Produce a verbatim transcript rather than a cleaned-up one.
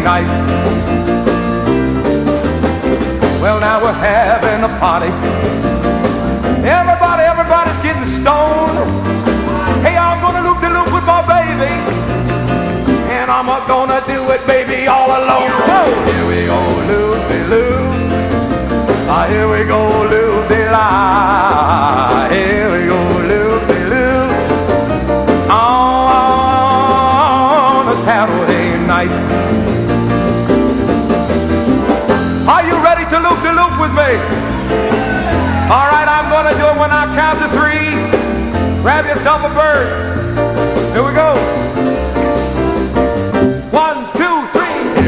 night. Well, now we're having a party. Everybody, everybody's getting stoned. Hey, I'm gonna loop-de-loop with my baby, and I'm gonna do it, baby, all alone. Whoa! Here we go, loop-de-loop. Ah, here we go, loop-de-la. Here we go, loop-de-loop. On a Saturday night. Are you ready to loop-de-loop with me? All right, I'm gonna do it when I count to three. Grab yourself a bird. Here we go.